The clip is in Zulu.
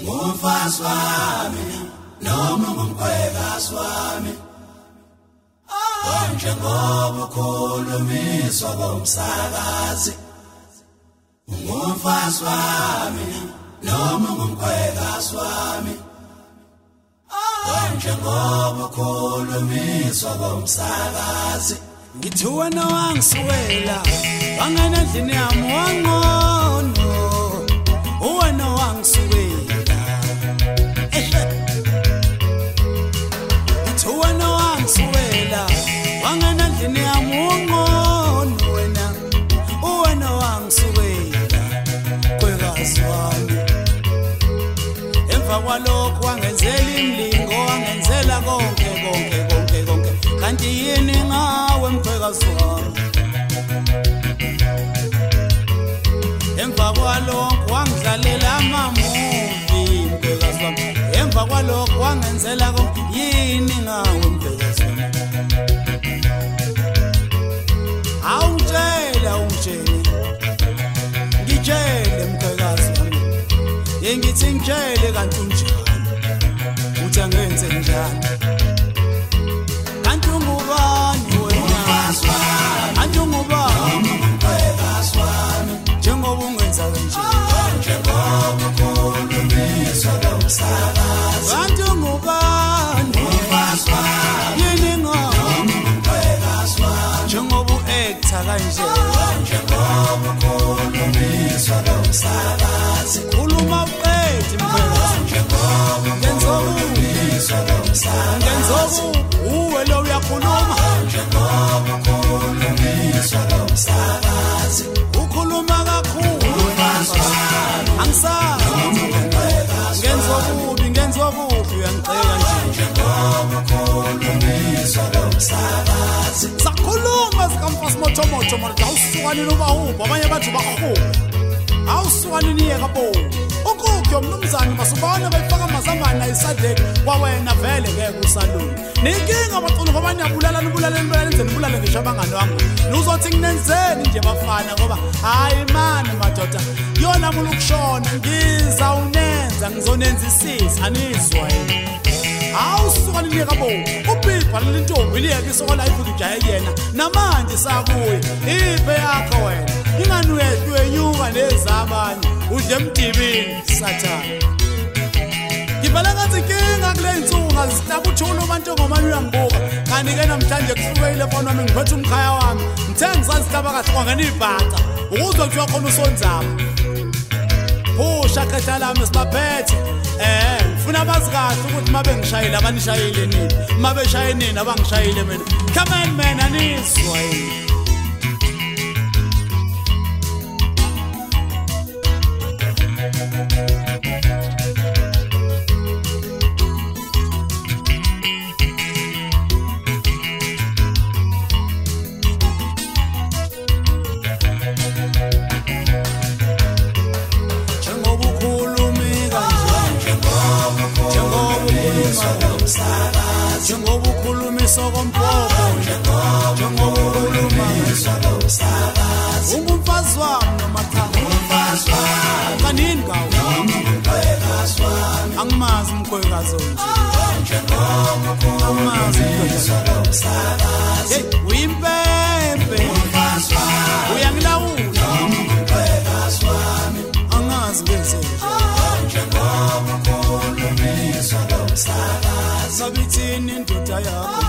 Ngumfazi wami noma ngumkhwekazi wami njengoba ukhulumiswa komsakazi ngumfazi wami noma ngumkhwekazi wami njengoba ukhulumiswa komsakazi ngithi wena wangisuwela wangena endlini yami wangono wena wangisuwela ngithi wena wangisuwela wangena endlini yami wangono wena wangisuwela khwekazi wami emva kwalokho wangenzela imlingo wangenzela konke kanti yini ngawe mkhwekazi wami emva kwalokho wangidlalela amamuvi mkhwekazi wami emva kwalokho wangenzela konke yini ngawe mkhwekazi wami ungitshele ngitshele mkhwekazi wami yengithi ngitshele kanti unjani uthi angenze njani kanti ungubani wena kanti ungubani ngumkhwekazi wami njengoba ungenza kanje njengoba ukhulumiswa komsakazi kanti ungubani ngumfazi wami yini ngawe ngumkhwekazi wami njengoba u-acta kanje njengoba ukhulumiswa komsakazi khuluma uqedi mkhwekazi njengoba ngenzokumiswa komsakazi uwe lo uyakhuluma njengoba ukhulumiswa komsakazi ukhuluma kakhulu angisazi ngenzokubi uyangicela nje njengoba ukhulumiswa komsakazi sakhuluma sikamfasi motomoto mara awusukanini ubahupha abanye bathi bahupha awusukanini yeka bo ukukho mnumzane basubona bayifaka amazambane ayisadeki kwawena vele ngeke usalunga ninkinga abaculu ngoba niyabulalani nibulale ngisho abangani wami uzothi nginenzeni nje bafana ngoba hayi mani madoda yona mina ukushona ngizawunenza ngizonenzisisa anizwa yini awusukanini yeka bo ubhipha lentombi liyeke isokola ifuthi ujaye yena namanje sakuye iphe yakho wena ingani wenyuka nezabanye udle emdibini sathana ngibala ngathi kinga kule insuku ngizitaba uthula abantu ngomani uyangibuka kanti ke namhlanje kusukile phone wami ngiphethe umkhaya wami ngithe ngisazitaba kahle kwangena ibhaca ukuzwe kuthiwa khona usonzaba phusha khetha lami sibaphethe ngifuna abazi kahle ukuthi mabe ngishayile abanishayile nini mabe shaye nini abangishayile mina come on man anizwa yini njengoba ukhulumiswa kompopo njengoba ukhulumiswa komsakazi ungumfazi wami noma cha ngumfazi wami kanini ngawe ngumkhwekazi wami angimazi umkhwekazi onje njengoba ukhulumiswa komsakazi uyimpempe ngumfazi wami uyangilawula ngumkhwekazi wami angazi ngenzeni njengoba ukhulumiswa komsakazi sabithini indoda yakho